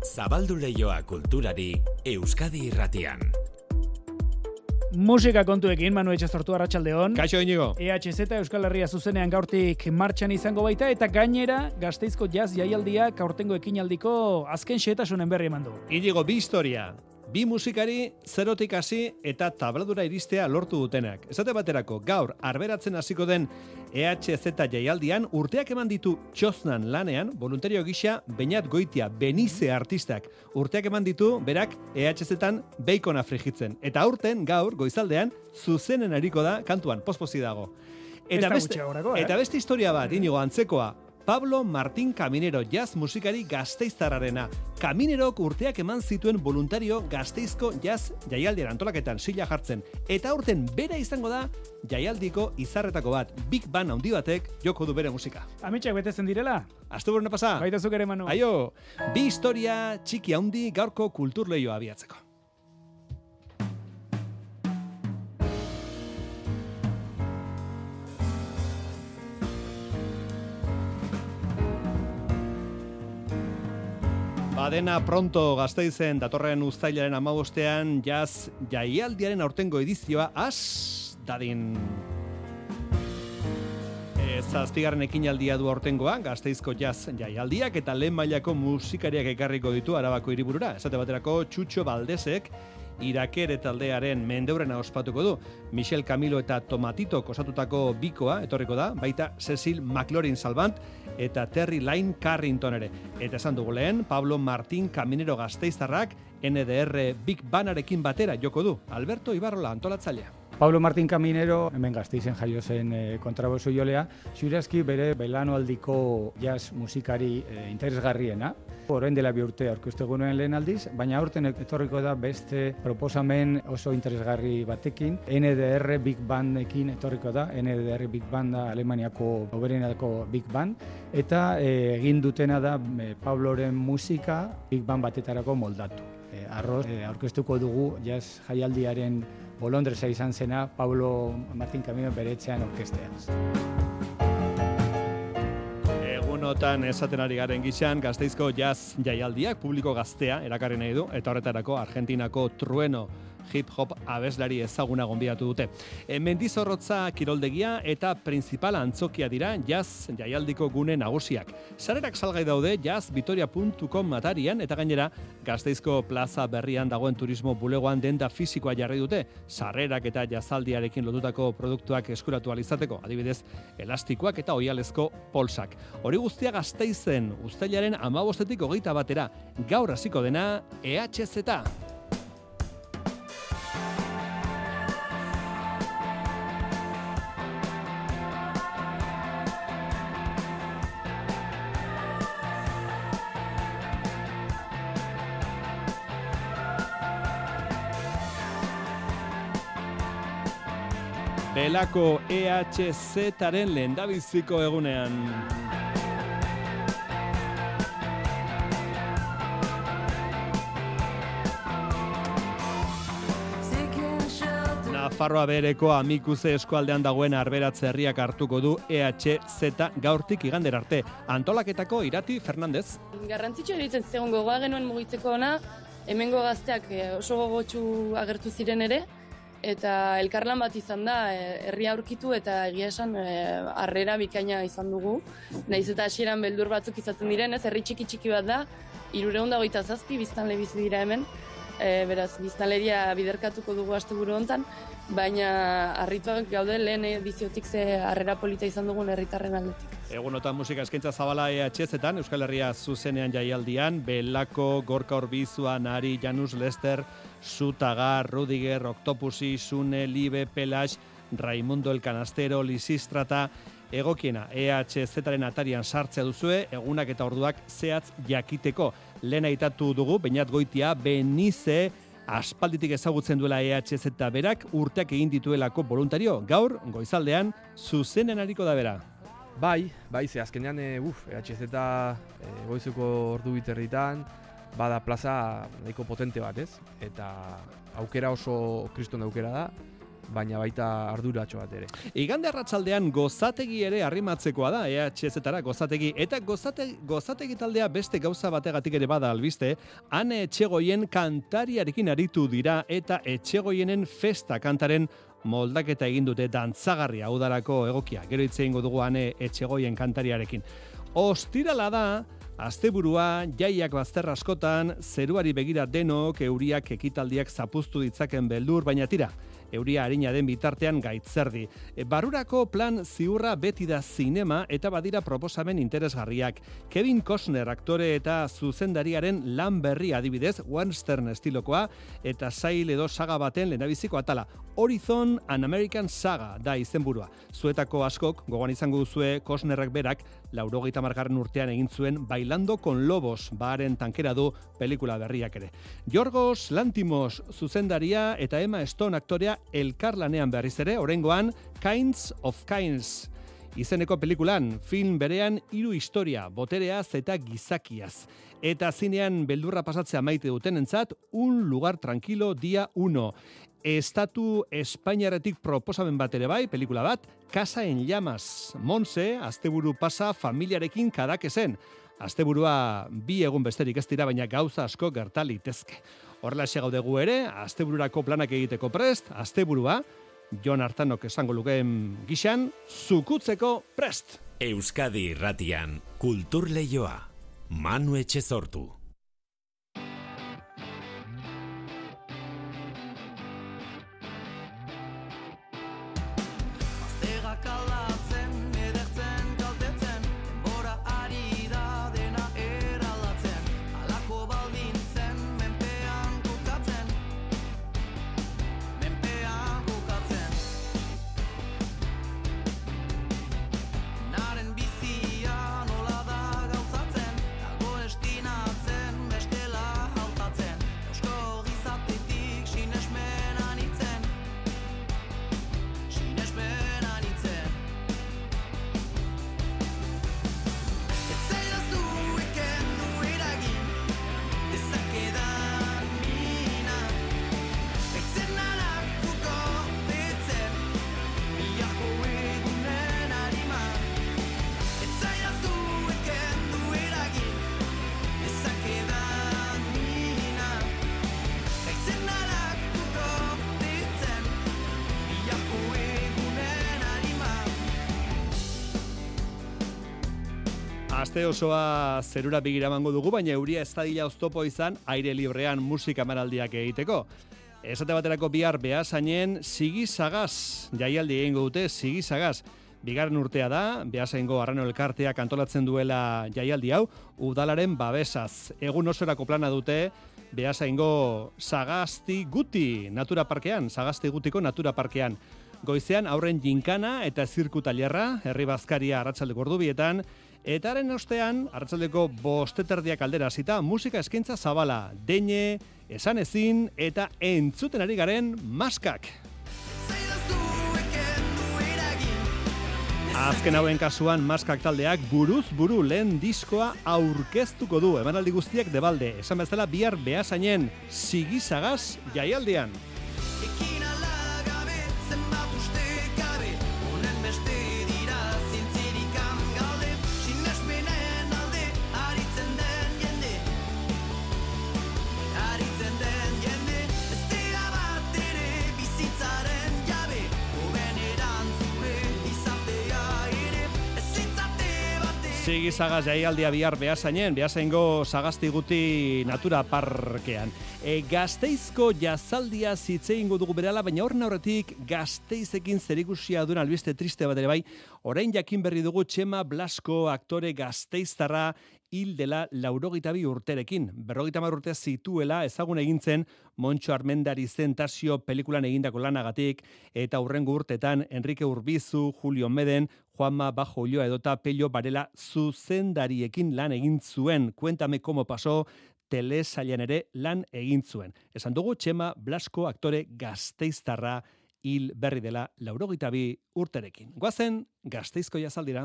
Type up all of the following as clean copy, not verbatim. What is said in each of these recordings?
Zabaldu leioa kulturari Euskadi Irratian. Musika kontuekin, Manu Etxezortu, arratsaldeon. Kaixo, Inigo. EHZ Euskal Herria zuzenean gaurtik martxan izango baita, eta gainera Gasteizko jazz jaialdiak aurtengo ekinaldiko azken xehetasunen berri eman du. Inigo, bi historia. Bi musikari zerotik hasi eta tabladura iristea lortu dutenak. Esate baterako, gaur arberatzen hasiko den EHZ jaialdian urteak eman ditu txoznan lanean, voluntario gisa Beñat Goitia, Benize artistak. Urteak eman ditu, berak EHZ-tan beikona frijitzen. Eta aurten, gaur, goizaldean, zuzenen ariko da, kantuan, pospozi dago. Eta beste historia bat, Inigo, antzekoa. Pablo Martín Caminero, jazz musikari gasteiztarrarena. Caminerok urteak eman zituen voluntario Gasteizko jazz jaialdian antolaketan sila jartzen. Eta aurten bera izango da jaialdiko izarretako bat. Big Band handi batek joko du bere musika. Ametsak betetzen direla? Asteburuna pasa? Baita zuk ere, Manu. Aio, bi historia txiki handi gaurko kulturleioa abiatzeko. Badena pronto Gasteizen datorren uztailaren 15ean jazz jaialdiaren aurtengo edizioa dadin. Zazpigarren ekinaldia du aurtengoa Gasteizko jazz jaialdiak eta lehen mailako musikariak ekarriko ditu Arabako hiriburura. Esate baterako Txutxo Baldesek Irakere taldearen mendeurrena ospatuko du. Michel Camilo eta Tomatito osatutako bikoa etorriko da, baita Cecil McLaurin Salvant eta Terry Lyne Carrington ere. Eta esan dugu lehen, Pablo Martín Caminero gasteiztarrak NDR Big Bandarekin batera joko du. Alberto Ibarrola antolatzailea. Pablo Martín Caminero, hemen Gasteizen jaio zen kontrabaso jolea, ziurazki bere belanualdiko jazz musikari interesgarriena. Orain dela 2 urte aurkeztu egunen lehen aldiz, baina aurten etorriko da beste proposamen oso interesgarri batekin. NDR Big Bandekin etorriko da, NDR Big Band da Alemaniako oberenako Big Band, eta egin dutena da Pabloren musika Big Band batetarako moldatu. Arroz aurkeztuko dugu jazz jaialdiaren bolondresa izan zena Pablo Martín Camino bere etxean orkestean. Egunotan esaten ari garen gizan, Gasteizko jazz jaialdiak publiko gaztea erakarri nahi du, eta horretarako Argentinako Trueno hip-hop abeslari ezaguna gonbidatu dute. Mendizorrotza kiroldegia eta principala antzokia dira jazz jaialdiko gune nagusiak. Sarrerak salgai daude jazzvitoria.com atarian eta gainera Gasteizko plaza berrian dagoen turismo bulegoan denda fisikoa jarri dute. Sarrerak eta jazzaldiarekin lotutako produktuak eskuratu alizateko, adibidez elastikoak eta oialezko polsak. Hori guztia Gasteizen uztailaren 15-etik 21 gaur hasiko dena EHZ. Belako EHZ-aren lehendabiziko egunean. Nafarroa bereko Amikuze eskualdean dagoen Arberatze herriak hartuko du EHZ gaurtik igandera arte. Antolaketako Irati Fernandez. Garrantzitsua iruditzen zegoen gogoa genuen mugitzeko ona, hemengo gazteak oso gogotsu agertu ziren ere, eta elkarlan bat izan da, herria aurkitu eta egia esan harrera bikaina izan dugu. Nahiz eta hasieran beldur batzuk izaten diren, ez herri txiki bat da, 327 biztanle bizi dira hemen, beraz biztanleria biderkatuko dugu asteburu hontan, baina harrituak gaude lehen ediziotik ze harrera polita izan dugun herritarren aldetik. Egunotan musika eskaintza zabala EHZ-etan, Euskal Herria zuzenean jaialdian, Belako, Gorka Orbizua, Nari, Janus Lester, Zutagar, Rudiger, Octopusi, Sune, Libe, Pelax, Raimundo El Canastero, Lisistrata, egokiena EHZ-aren atarian sartzea duzue, egunak eta orduak zehatz jakiteko. Lehen aitatu dugu, Beñat Goitia, Benize, aspalditik ezagutzen duela EHZ berak, urteak egin dituelako voluntario. Gaur, goizaldean, zuzenen ariko da bera. Bai, ze azkenean EHZ goizuko ordu biterritan, bada plaza nahiko potente bat, ez? Eta aukera oso kriston aukera da, baina baita arduratxo bat ere. Igande arratsaldean gozategi ere arrimatzekoa da, EHZ-etara gozategi. Eta gozategi taldea beste gauza bategatik ere bada albiste, Ane Etxegoien kantariarekin aritu dira eta Etxegoienen festa kantaren moldaketa egin dute dantzagarria udarako egokia. Gero hitz egingo dugu Ane Etxegoien kantariarekin. Ostirala da, asteburua, jaiak bazter askotan, zeruari begira denok, euriak ekitaldiak zapuztu ditzaken beldur, baina tira, euria arina den bitartean gaitzerdi. Barurako plan ziurra beti da zinema eta badira proposamen interesgarriak. Kevin Costner aktore eta zuzendariaren lan berri adibidez, western estilokoa, eta sail edo saga baten lehendabiziko atala. Horizon An American Saga da izenburua. Zuetako askok, gogoan izango duzue Costnerrek berak, 80. urtean egin zuen Bailando con Lobos, baaren tankera du pelikula berriak ere. Yorgos Lanthimos zuzendaria eta Emma Stone aktorea elkarlanean berriz ere, oraingoan Kinds of Kinds izeneko pelikulan, film berean 3 historia, botereaz eta gizakiaz. Eta zinean beldurra pasatzea maite dutenentzat, Un lugar tranquilo día 1. Estatu Espainiaretik proposamen bat ere bai, pelikula bat, Casa en llamas. Monse, asteburu pasa familiarekin kadakezen. Asteburua 2 egun besterik ez dira, baina gauza asko gerta litezke. Horrelaxe gaudegu ere, astebururako planak egiteko prest, asteburua, Jon Artanok esango lukeen gixan, zukutzeko prest. Euskadi Irratian, Kultur Leioa, Manu Etxezortu. Aste osoa zerura begira emango dugu, baina euria ez dadila oztopo izan aire librean musika emanaldiak egiteko. Esate baterako bihar Beasainen Sigizagaz jaialdi egingo dute, Sigizagaz. Bigarren urtea da, Beasaingo Arrano Elkarteak antolatzen duela jaialdi hau, udalaren babesaz. Egun osorako plana dute Beasaingo Sagastiguti Natura Parkean, Sagastigutiko Natura Parkean. Goizean aurren jinkana eta zirku tailerra, herri bazkaria arratsaldeko ordubietan, eta haren ostean, arratsaldeko 5:30 aldera hasita, musika eskaintza zabala, deine, esan ezin eta entzuten ari garen maskak. Azken hauen kasuan maskak taldeak buruz buru lehen diskoa aurkeztuko du. Emanaldi guztiak debalde, esan bezala bihar Beasainen Sigizagaz jaialdian. Sigizagaz jaialdia bihar Beasainen, Beasaingo Sagastiguti Natura Parkean. Gasteizko jazaldia hitze egingo dugu berala, baina horren aurretik Gasteizekin zerikusia duen albiste triste bat ere bai, orain jakin berri dugu Txema Blasco aktore gasteiztarra hil dela 82 urterekin. 50 urte zituela ezagun egin zen Montxo Armendari Zentasio pelikulan egindako lanagatik, eta hurrengo urtetan Enrique Urbizu, Julio Meden, Juanma Bajo Ulloa edota Pello Varela zuzendariekin lan egin zuen. Cuéntame cómo pasó, telesailan ere lan egin zuen. Esan dugu Txema Blasco aktore gasteiztarra hil berri dela 82 urterekin. Goazen Gasteizko jazaldira.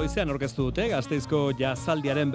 goizean aurkeztu dute Gasteizko Jazaldiaren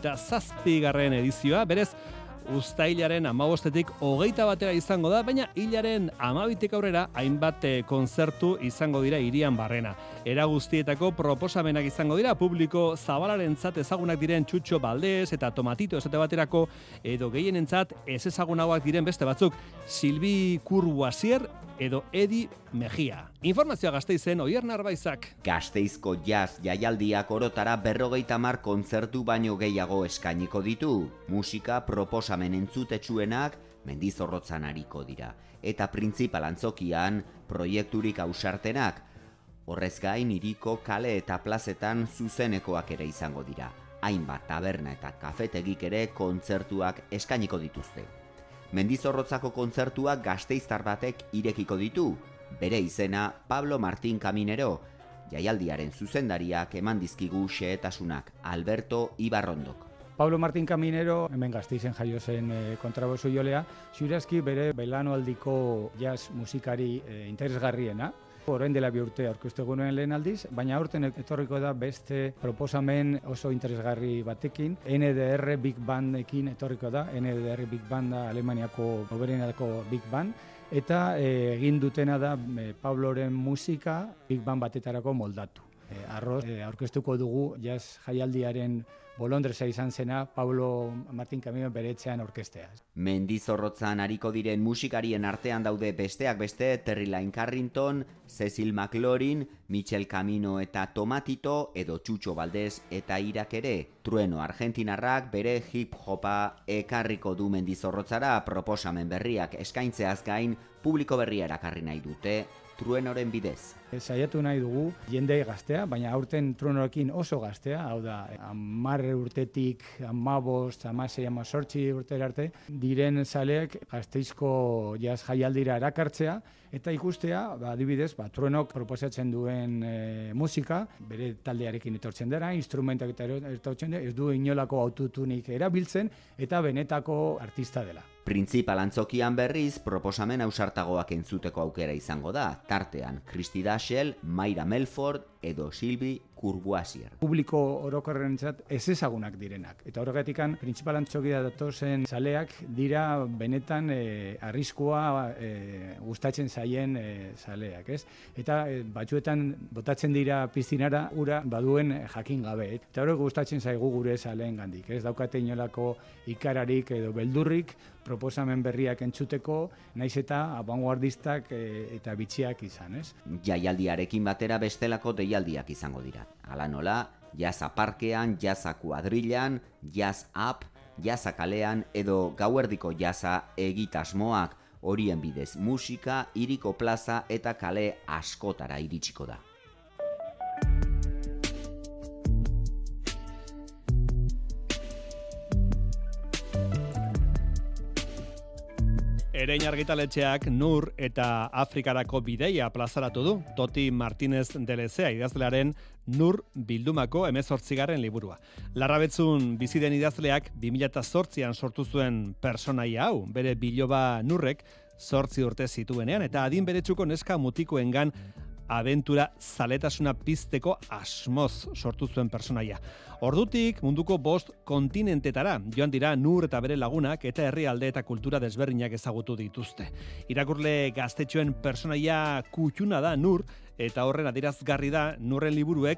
47. edizioa, berez uztailaren 15-tik 21 izango da, baina hilaren 12-tik aurrera hainbat kontzertu izango dira hirian barrena. Era guztietako proposamenak izango dira, publiko zabalarentzat ezagunak diren Txutxo Baldez eta Tomatito esate baterako, edo gehienentzat ez ezagunagoak diren beste batzuk, Silbi Kurbuasier edo Edi Mejia. Informazioa Gasteizen, Oier Narbaizak. Gasteizko jazz jaialdiak orotara 50 kontzertu baino gehiago eskainiko ditu. Musika proposamen entzutetsuenak Mendizorrotzan ariko dira. Eta printzipal antzokian proiekturik ausartenak. Horrez gain hiriko kale eta plazetan zuzenekoak ere izango dira. Hainbat taberna eta kafetegik ere kontzertuak eskainiko dituzte. Mendizorrotzako kontzertuak gasteiztar batek irekiko ditu. Bere izena Pablo Martín Caminero, jaialdiaren zuzendariak eman dizkigu xehetasunak, Alberto Ibarrondok. Pablo Martín Caminero, hemen Gasteizen jaio zen kontrabasu jolea, ziurazki bere belanualdiko jazz musikari interesgarriena. Orain dela 2 urte aurkeztu egunuen lehen aldiz, baina aurten etorriko da beste proposamen oso interesgarri batekin. NDR Big Bandekin etorriko da, NDR Big Banda Alemaniako oberenetako Big Band, eta egin dutena da Pabloren musika Big Band batetarako moldatu. Aurkeztuko dugu jazz jaialdiaren bolondresa izan zena Pablo Martín Camino bere etxean orkestea. Mendizorrotzan ariko diren musikarien artean daude besteak beste Terry Lyne Carrington, Cecil McLaurin, Michel Camino eta Tomatito edo Txutxo Baldez eta Irak ere. Trueno argentinarrak bere hip-hopa ekarriko du Mendizorrotzara, proposamen berriak eskaintzeaz gain publiko berria erakarri nahi dute Truenoren bidez. Saiatu nahi dugu jende gaztea, baina aurten Truenorekin oso gaztea, hau da 10 urtetik 15, 16, 18 urtera arte, diren zaleek Gasteizko jazz jaialdira erakartzea, eta ikustea, adibidez, Truenok proposatzen duen musika, bere taldearekin etortzen dira, instrumentak eta etortzen dira, ez du inolako autotunik erabiltzen, eta benetako artista dela. Printzipal antzokian berriz, proposamen ausartagoak entzuteko aukera izango da, tartean Kristi Daxel, Mayra Melford edo Silbi Kurbuasier. Publiko orokorrentzat ez ezagunak direnak. Eta horregatikan, printzipal antzokia datozen zaleak dira benetan arriskua gustatzen zaien zaleak, ez? Eta batzuetan botatzen dira piztinara ura baduen jakin gabe. Eta horrek gustatzen zaigu gure zaleen gandik, ez? Daukate inolako ikararik edo beldurrik proposamen berriak entzuteko, naiz eta abanguardistak eta bitxiak izan, ez? Jaialdiarekin batera bestelako deialdiak izango dira. Hala nola, jaza parkean, jaza kuadrilan, jazz up, jaza kalean edo gauerdiko jaza egitasmoak, horien bidez musika, hiriko plaza eta kale askotara iritsiko da. Erein argitaletxeak Nur eta Afrikarako bideia plazaratu du, Toti Martínez de Lezea idazlearen Nur bildumako 18. liburua. Larrabetzun bizi den idazleak 2008an sortu zuen pertsonaia hau, bere biloba Nurrek 8 urte zituenean, eta adin beretsuko neska mutikoengan abentura zaletasuna pizteko asmoz sortu zuen pertsonaia. Ordutik munduko 5 kontinentetara joan dira Nur eta bere lagunak eta herrialde eta kultura desberdinak ezagutu dituzte. Irakurle gaztetxoen pertsonaia kutxuna da Nur, eta horren adierazgarri da Nurren liburuek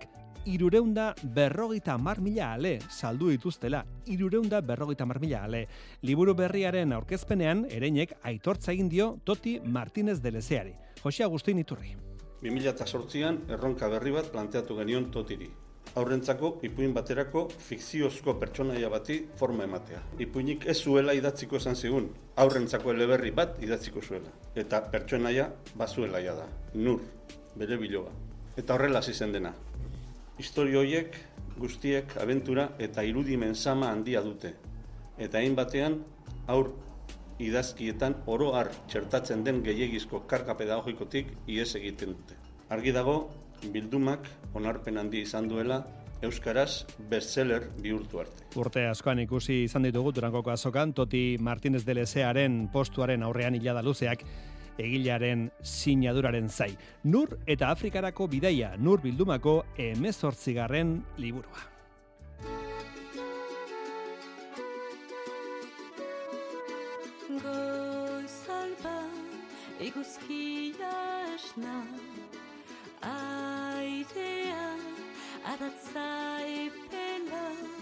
350.000 ale saldu dituztela, 350.000 ale. Liburu berriaren aurkezpenean Ereinek aitortza egin dio Toti Martínez de Lezeari. Jose Agustin Iturri. 2008an erronka berri bat planteatu genion Totiri. Aurrentzako ipuin baterako fikziozko pertsonaia bati forma ematea. Ipuinik ez zuela idatziko esan zigun, aurrentzako eleberri bat idatziko zuela. Eta pertsonaia bazuelaia da, Nur, bere biloba. Eta horrela hasi zen dena. Historio horiek guztiek abentura eta irudimen sama handia dute. Eta hain batean, aur idazkietan oro har txertatzen den gehiegizko karga pedagogikotik ihes egiten dute. Argi dago, bildumak onarpen handia izan duela, euskaraz bestseller bihurtu arte. Urte askoan ikusi izan ditugu Durangoko azokan, Toti Martínez de Lezearen postuaren aurrean hilada luzeak, egilearen sinaduraren zai. Nur eta Afrikarako bidaia, Nur bildumako 18. liburua. Eguzkia esna, aitea adatza epela,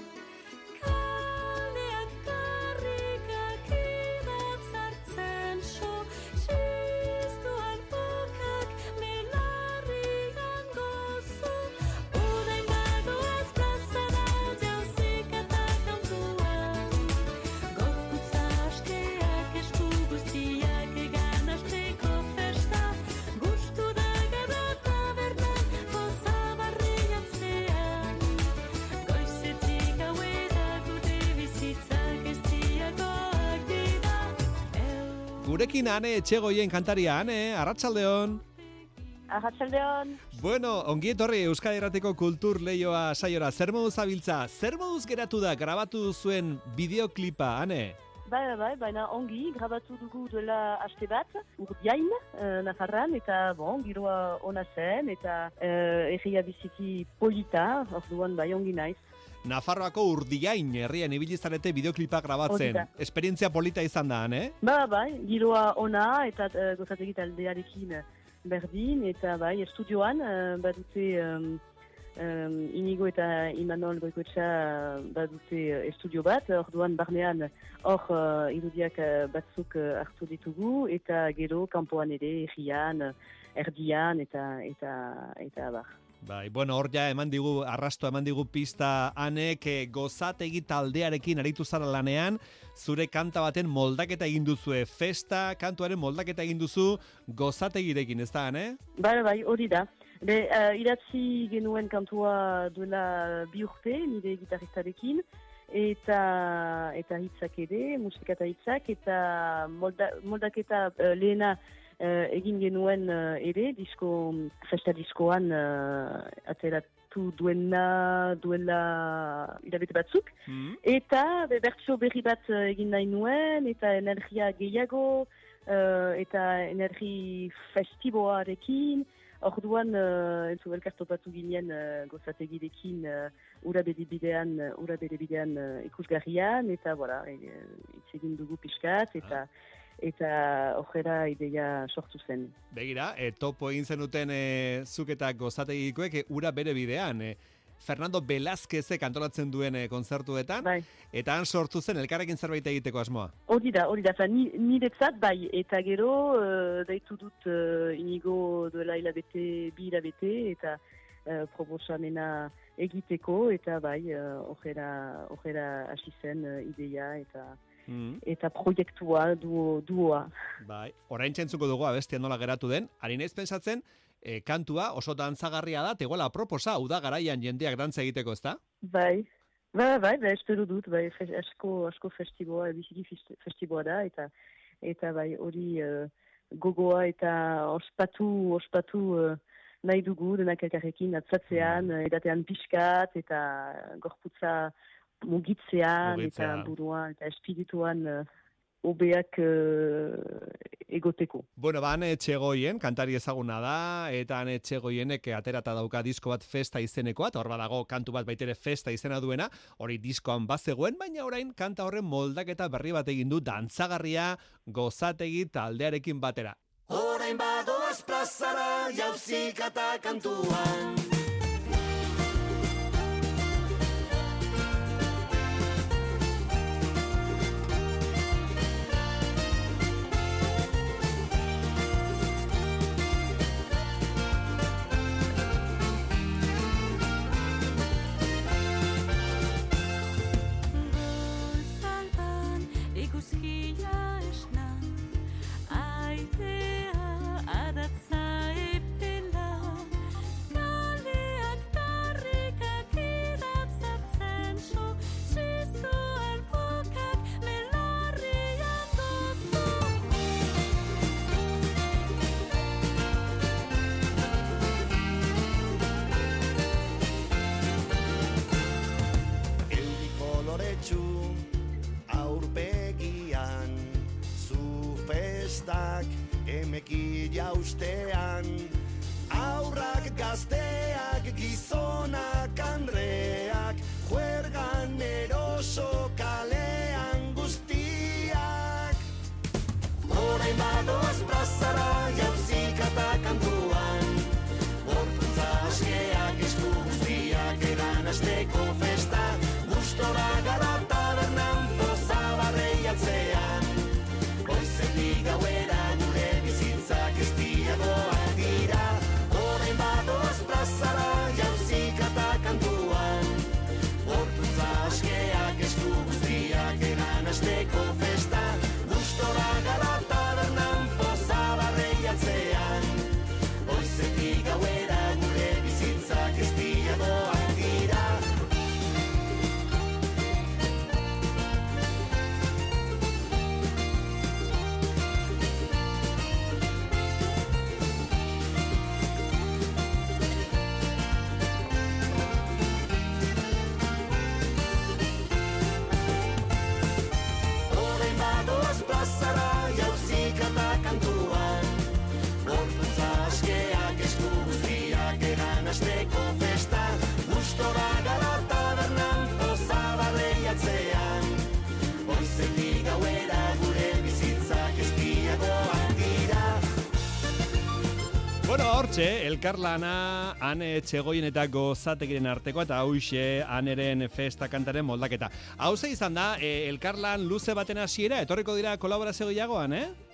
kaleak karrikak idatzartzen so, txistuan bokak melarrian gozo, udain bagoaz plazara jauzik eta kantuan, gorputza askeak esku guztiak egan asteko festa, gustu da gara tabernan, poza barrian zean, goizetik hauera gure bizitzak ez diagoak dira. Gurekin Ane Etxegoien kantaria, Ane, arratsaldeon. Arratsaldeon. Bueno, ongi etorri Euskadi Irratiko kultur leioa saiora. Zer moduz zabiltza? Zer moduz geratu da grabatu zuen bideoklipa, Ane? Bai, baina ongi grabatu dugu duela aste bat, Urdiain, Nafarran, eta giroa ona zen, eta herria biziki polita, orduan bai ongi naiz. Nafarroako Urdiain herrian ibili zarete bideoklipa grabatzen. Esperientzia polita izan da, Ane? Bai, giroa ona, eta gozategi taldearekin berdin, eta bai, estudioan badute Inigo eta Imanol Goikoetxa badute estudio bat, orduan barnean hor irudiak batzuk hartu ditugu, eta gero kanpoan ere, herrian, erdian, eta bar. Bai, bueno, hor ja eman digu pista Anek gozategi taldearekin aritu zara lanean, zure kanta baten moldaketa egin duzue, festa kantuaren moldaketa egin duzu gozategirekin, ez da, Ane? Bai, hori da. Idatzi genuen kantua duela 2 urte, nire gitarristarekin, eta hitzak ere, musika eta hitzak, eta moldaketa lehena egin genuen ere, festa diskoan ateratu duela hilabete batzuk, eta bertso berri bat egin nahi nuen, eta energia gehiago, eta energi festiboarekin, orduan elkartopatu ginen gozategirekin ura bere bidean ikusgarrian, eta hitz egin dugu pixkat, eta horrela ideia sortu zen. Begira, topo egin zenuten zuk eta gozategikoek ura bere bidean. Fernando Velázquezek antolatzen duen kontzertuetan, eta han sortu zen elkarrekin zerbait egiteko asmoa. Hori da, niretzat bai, eta gero deitu dut Inigo duela bi hilabete, eta proposamena egiteko, eta bai, horrela hasi zen ideia, eta proiektua duoa. Bai, orain txentzuko dugu abestia nola geratu den, ari naiz pensatzen, kantua oso dantzagarria da, tegoela proposa, uda garaian jendeak dantza egiteko, ezta? Bai, espero dut, asko festiboa, biziki festiboa da, eta bai, hori gogoa eta ospatu nahi dugu, denak elkarrekin atzatzean, edatean pixkat, eta gorputza mugitzean, eta buruan, eta espirituan obeak egoteko. Bueno, Ane Etxegoien, kantari ezaguna da, eta Ane Etxegoienek aterata dauka disko bat festa izenekoa, eta hor badago kantu bat baitere festa izena duena, hori diskoan bazegoen, baina orain kanta horren moldaketa berri bat egin du dantzagarria gozategi taldearekin batera. Orain badoaz plazara jauzik eta kantuan. emekila ustean, aurrak gazteak, gizonak andreak, juergan eroso kalean guztiak. Orain badoaz plazara, jauzik eta kantuan, gorputza askeak, esku guztiak edan asteko festa, gustora gara tabernan, poza barreiatzean, goizetik gauera gure bizitzak ez diagoak dira. Orain badoaz plazara, jauzik eta kantuan, gorputza askeak, esku guztiak edan asteko festa, gustora gara tabernan, poza barreiatzean, goizetik gauera gure bizitzak ez diagoak dira. Orain badoaz plazara, jauzik eta kantuan, gorputza askeak, esku guztiak egan asteko festa, gustora gara tabernan, poza barreiatzean, goizetik gauera gure bizitzak ez diagoak dira. Bueno, hortxe, elkarlana, Ane Etxegoien eta Gozategiren arteko, eta hauxe, Aneren festa kantaren moldaketa. Hauze izan da, elkarlan luze baten hasiera, etorriko dira kolaborazio gehiagoan,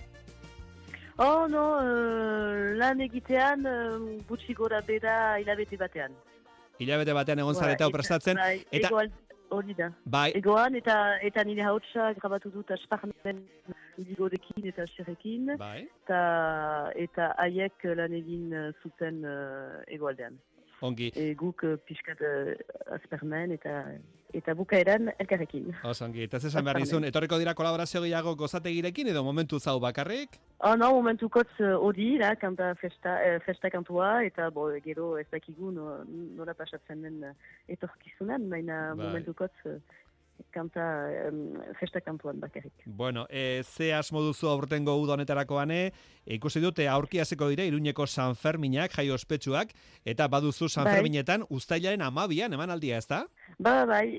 Oh, no, lan egitean gutxi gora bera hilabete batean. Hilabete batean egon zareta prestatzen. Bai, eta hori da. bai, Egoan eta nire hautsa grabatu dut asparmen ligorekin eta xerrekin. bai. Eta haiek lan egin zuten egoaldean. Ongi. Guk pixkat aspermen eta bukaeran elkarrekin. Osongi, eta zesan behar nizun, etorriko dira kolaborazio gehiago Gozategirekin edo momentu zau bakarrik? Oh, no, momentukotz hori, kanta festa kantua, eta gero ez dakigu nola pasatzen den etorkizunan, baina Bai. momentukotz kanta festa kantuan bakarrik. Bueno, ze asmo duzu aurtengo uda honetarakoane, ikusi dute aurki hasiko dira Iruñeko San Ferminak, jai ospetsuak, eta baduzu San Bai. Ferminetan uztailaren 12an emanaldia, ezta? Bai,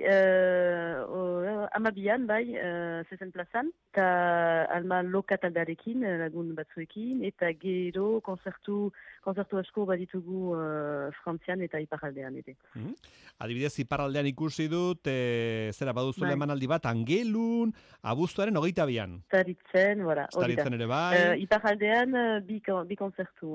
amabian, zezen plazan, eta alma loka taldearekin, lagun batzuekin, eta gero konzertu asko baditugu Frantzian eta iparaldean ere. Adibidez, iparraldean ikusi dut, zera baduzule emanaldi bat, Angelun, abuztuaren 22an. Staritzen, hori da. Staritzen ere bai. Iparaldean bi konzertu,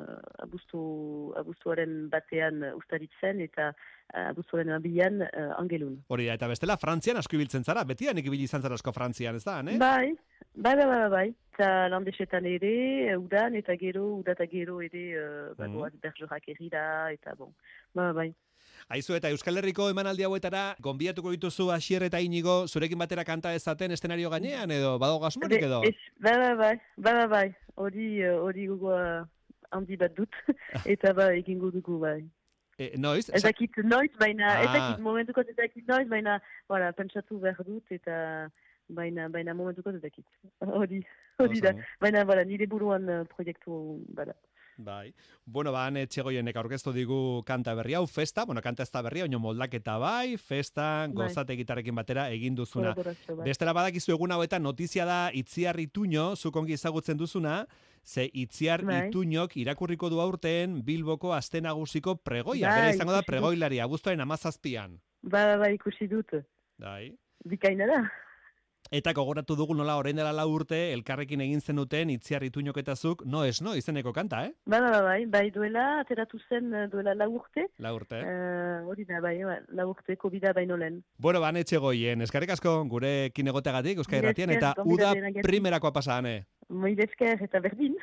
abuztuaren batean Ustaritzen eta abuztuaren abian Angelun. Hori da, eta bestela, Frantzian asko ibiltzen zara, betianik ibili izan zara asko Frantzian, ez da, ne? Bai. Eta landesetan ere, udan eta gero ere, bagoaz berjorak errira, eta bon. Bai. Aizu, eta Euskal Herriko emanaldi hauetara, gonbidatuko dituzu Asier eta Inigo, zurekin batera kanta ezaten eszenario gainean, edo badago asmorik edo? Bai. Hori gogoa handi bat dut, eta egingo dugu bai. Noiz? Ez dakit noiz, baina, momentuko ez dakit noiz, baina, pentsatu behar dut, eta baina momentuko ez dakit. Hori da. Baina, nire buruan proiektu, bada. Bai. Bueno, Ane Etxegoienek aurkeztu digu kanta berri hau, festa, kanta ez da berria, oino moldaketa bai, festa, Gozate gitarekin batera egin duzuna. Bestela badakizu egun hauetan notizia da Itziar Ituño, zuk ongi ezagutzen duzuna, ze Itziar Ituñok irakurriko du aurten Bilboko aste nagusiko pregoia, bera izango da pregoilari, abuztuaren 17an. Bai, ikusi dut. Bai. Bikaina da. Eta gogoratu dugu nola orain dela 4 urte elkarrekin egin zenuten Itziar Ituñok eta zuk no izeneko kanta, Bai, duela, ateratu zen duela 4 urte. 4 urte. Hori da, 4 urte, COVID-a baino lehen. Bueno, Ane Etxegoien, eskerrik asko gurekin egoteagatik, Euskal Irratian, eta uda primerakoa pasane. Moi desker eta berdin.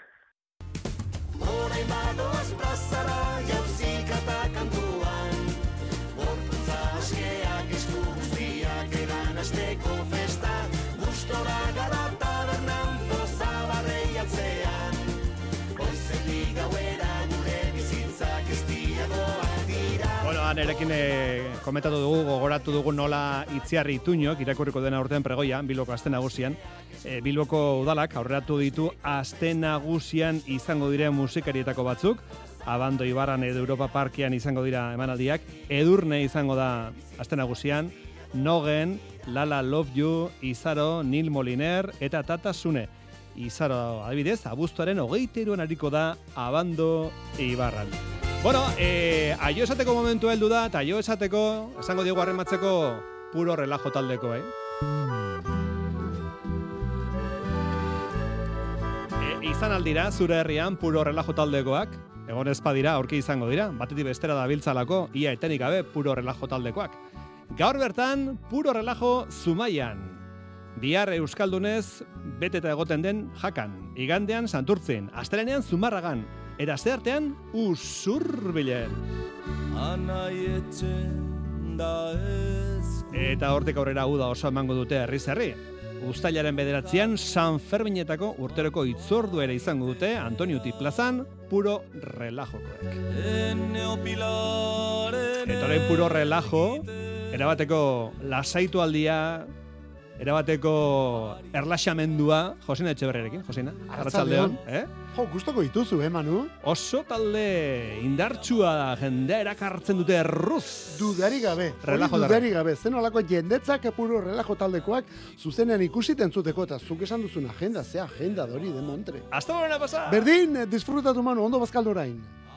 Orain badoaz plazara, jauzik eta kantuan, gorputza askeak, esku guztiak edan asteko festa, gustora gara tabernan, poza barreiatzean, goizetik gauera gure bizitzak ez diagoak dira. Bueno, nerekin komentatu dugu, gogoratu dugu nola Itziarri Ituñok irakurriko dena urtean pregoia, Bilboko aste nagusian. Bilboko udalak aurreratu ditu aste nagusian izango diren musikarietako batzuk, Abando Ibarran edo Europa Parkean izango dira emanaldiak, Edurne izango da aste nagusian, Nogen, Lala Love You, Izaro, Nil Moliner eta Tata Sune. Izaro, adibidez, abuztuaren 23an ariko da Abando Ibarran. Bueno, aio esateko momentu heldu da, eta aio esateko, esango diegu harrematzeko puro relajo taldeko, Izan aldira, zure herrian puro relajo taldekoak, egon ezpadira aurki izango dira, batetik bestera da biltzalako, ia etenik gabe puro relajo taldekoak. Gaur bertan, puro relajo Zumaian. Bihar Euskaldunez beteta egoten den Jakan, igandean Santurtzin, astelenean Zumarragan, eta asteartean Usurbilen. Eta hortik aurrera uda oso emango dute herriz herri. Uztailaren 9an San Ferminetako urteroko itzordu ere izango dute Antoniuti plazan puro relajokoek. Eta orain puro relajo, erabateko lasaitu aldia, erabateko erlaxamendua, Josina Etxeberrerekin, Josina, arratsaldeon, Jo, gustoko dituzu, Manu? Oso talde indartsua da, jendea erakartzen dute erruz. Dudarik gabe, dudarik gabe, zen olako jendetzak puro relajo taldekoak zuzenean ikusiten entzuteko, eta zuk esan duzun agenda, ze agenda dori de montre. Hasta borena pasa! Berdin, disfrutatu Manu, ondo bazkaldu orain.